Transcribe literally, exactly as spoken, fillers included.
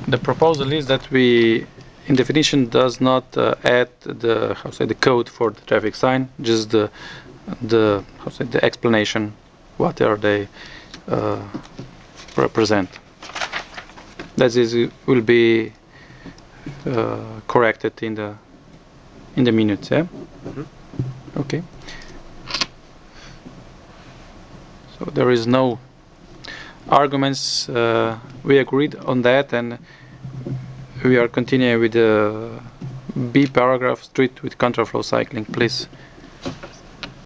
the proposal is that we, in definition, does not uh, add the how say the code for the traffic sign, just the the how say the explanation, what are they uh, represent. That is will be uh, corrected in the in the minutes. Yeah. Mm-hmm. Okay. So there is no arguments. Uh, we agreed on that, and we are continuing with the B paragraph, street with contraflow cycling. Please